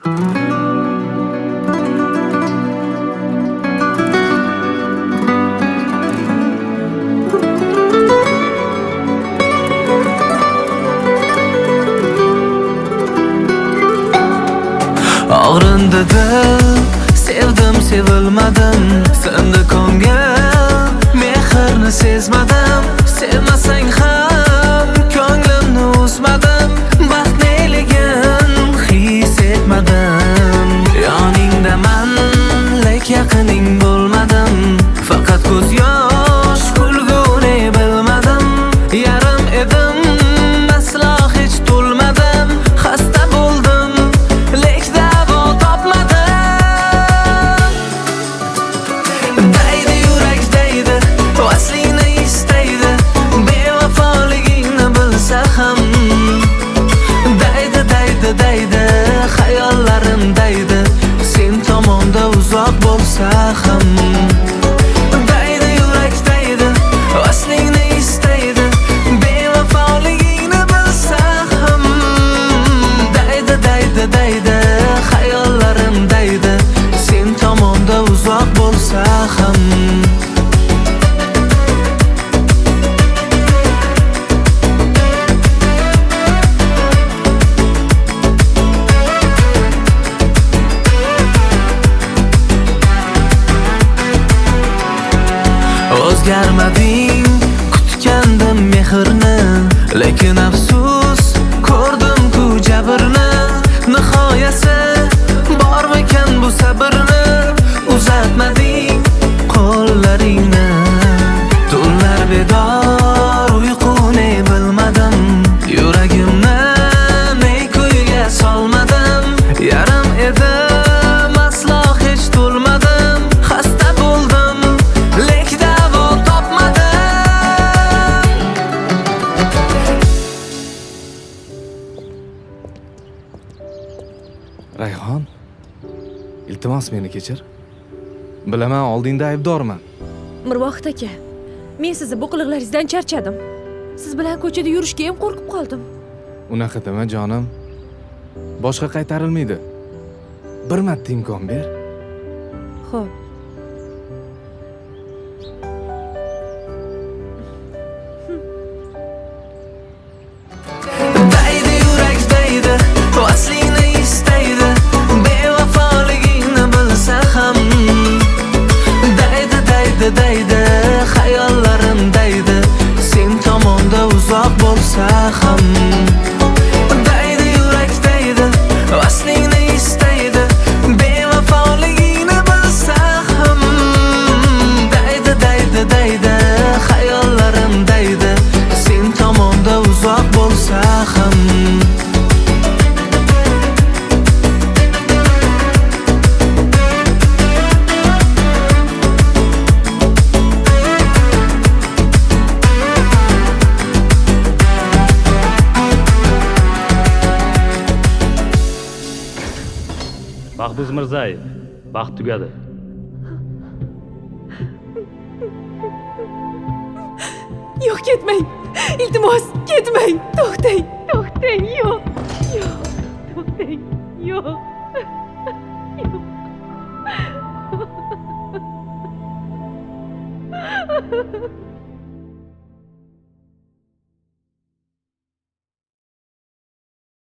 Og'rindi dil, sevdim sevilmadim, sindi ko'ngil, mehrni sezmadim. Sevmasang ham ko'nglimni uzmadim, baxt neligin his etmadim. Yoningdaman, lek yaqining bo'lmadim, faqat ko'z yosh kulguni bilmadim. Yarim edim, aslo hech to'lmadim, xasta bo'ldim, lek davo topmadim. Daydi yurak daydi, aslingni istaydi, bevafoligingni bilsa ham. Daydi daydi daydi, xayollarim daydi, sen tomonda uzoq bo'lsa ham. Daydi yurak daydi, aslingni istaydi, bevafoligingni bilsa ham. Daydi daydi daydi, xayollarim daydi, sen tomonda uzoq bo'lsa ham. O'zgarmading, kutgandim mehrni, lekin afsus, ko'rdim-ku jabrni. Nihoyasi bormikan bu sabrni? Uzatmading qo'llaringni, tunlar bedor, uyquni bilmadim. Yuragimni ne kuyga solmadim, yarim edim, aslo hech to'lmadim. Xasta bo'ldim, lek davo topmadim. Rayhon, iltimos meni kechir. Bilaman, oldingda aybdorman. Mirvohid aka, men sizni bu qiliqlaringizdan charchadim. Siz bilan ko'chada yurishga ham qo'rqib qoldim. Unaqa dema jonim. Boshqa qaytarilmaydi. Bir marta imkon ber. Xo'p. Daydi yurak daydi, aslingni istaydi, bevafoligingni bilsa ham. Daydi daydi daydi, xayollarim daydi, sen tomonda uzoq bo'lsa ham. Daydi yurak daydi, aslingni istaydi, bevafoligingni bilsa ham. Daydi daydi daydi, xayollarim daydi, sen tomonda uzoq bo'lsa ham. Baxtbuz Mirzayev, vaqt tugadi. Yo'q, ketmang. Iltimos, ketmang. To'xtang. To'xtang. Yo'q. Yo'q. To'xtang. Yo'q. Yo'q.